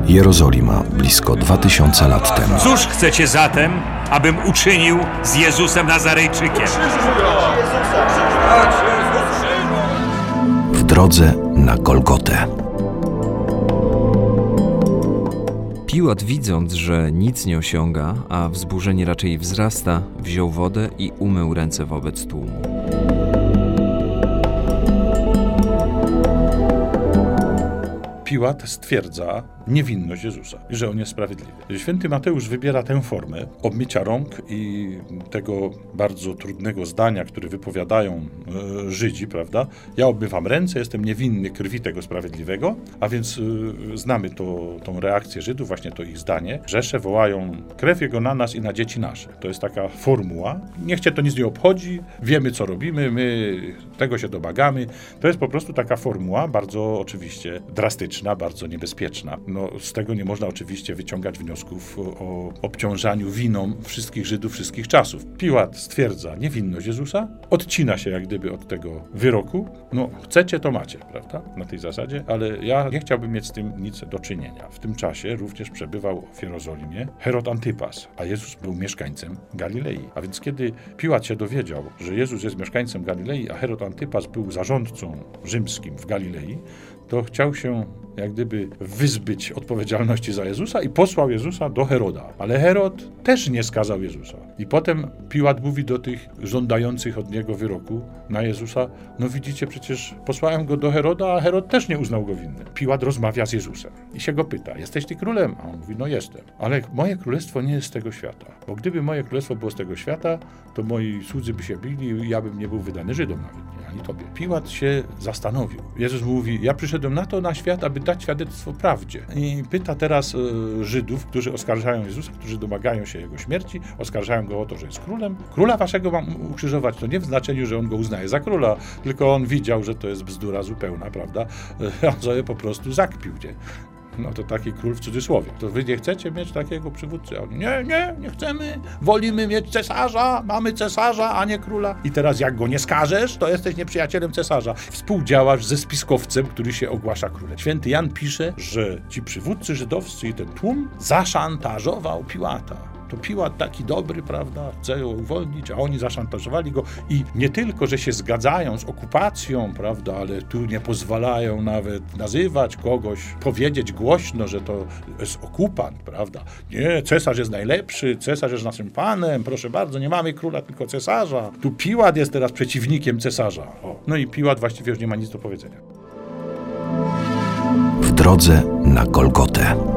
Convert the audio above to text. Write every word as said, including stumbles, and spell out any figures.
Jerozolima, blisko dwa tysiące lat temu. Cóż chcecie zatem, abym uczynił z Jezusem Nazarejczykiem? W drodze na Golgotę. Piłat, widząc, że nic nie osiąga, a wzburzenie raczej wzrasta, wziął wodę i umył ręce wobec tłumu. Piłat stwierdza niewinność Jezusa i że on jest sprawiedliwy. Święty Mateusz wybiera tę formę obmycia rąk i tego bardzo trudnego zdania, które wypowiadają e, Żydzi, prawda? Ja obmywam ręce, jestem niewinny krwi tego sprawiedliwego, a więc e, znamy to, tą reakcję Żydów, właśnie to ich zdanie. Rzesze wołają krew Jego na nas i na dzieci nasze. To jest taka formuła. Niech cię to nic nie obchodzi, wiemy co robimy, my tego się domagamy. To jest po prostu taka formuła, bardzo oczywiście drastyczna, bardzo niebezpieczna. No, z tego nie można oczywiście wyciągać wniosków o obciążaniu winą wszystkich Żydów wszystkich czasów. Piłat stwierdza niewinność Jezusa, odcina się jak gdyby od tego wyroku. No, chcecie, to macie, prawda? Na tej zasadzie, ale ja nie chciałbym mieć z tym nic do czynienia. W tym czasie również przebywał w Jerozolimie Herod Antypas, a Jezus był mieszkańcem Galilei. A więc kiedy Piłat się dowiedział, że Jezus jest mieszkańcem Galilei, a Herod Antypas był zarządcą rzymskim w Galilei, to chciał się jak gdyby wyzbyć odpowiedzialności za Jezusa i posłał Jezusa do Heroda. Ale Herod też nie skazał Jezusa. I potem Piłat mówi do tych żądających od niego wyroku na Jezusa, no widzicie, przecież posłałem go do Heroda, a Herod też nie uznał go winnym. Piłat rozmawia z Jezusem i się go pyta, jesteś ty królem? A on mówi, no jestem. Ale moje królestwo nie jest z tego świata. Bo gdyby moje królestwo było z tego świata, to moi słudzy by się bili i ja bym nie był wydany Żydom nawet, nie, ani tobie. Piłat się zastanowił. Jezus mówi, ja przyszedłem na to na świat, aby dać świadectwo prawdzie. I pyta teraz y, Żydów, którzy oskarżają Jezusa, którzy domagają się Jego śmierci, oskarżają Go o to, że jest królem. Króla waszego mam ukrzyżować, to nie w znaczeniu, że on go uznaje za króla, tylko on widział, że to jest bzdura zupełna, prawda? On sobie po prostu zakpił, nie? No to taki król w cudzysłowie. To wy nie chcecie mieć takiego przywódcy? A oni, nie, nie, nie chcemy. Wolimy mieć cesarza, mamy cesarza, a nie króla. I teraz jak go nie skażesz, to jesteś nieprzyjacielem cesarza. Współdziałasz ze spiskowcem, który się ogłasza królem. Święty Jan pisze, że ci przywódcy żydowscy i ten tłum zaszantażował Piłata. To Piłat taki dobry, prawda, chce go uwolnić, a oni zaszantażowali go i nie tylko, że się zgadzają z okupacją, prawda, ale tu nie pozwalają nawet nazywać kogoś, powiedzieć głośno, że to jest okupant, prawda. Nie, cesarz jest najlepszy, cesarz jest naszym panem, proszę bardzo, nie mamy króla, tylko cesarza. Tu Piłat jest teraz przeciwnikiem cesarza. O. No i Piłat właściwie już nie ma nic do powiedzenia. W drodze na Golgotę.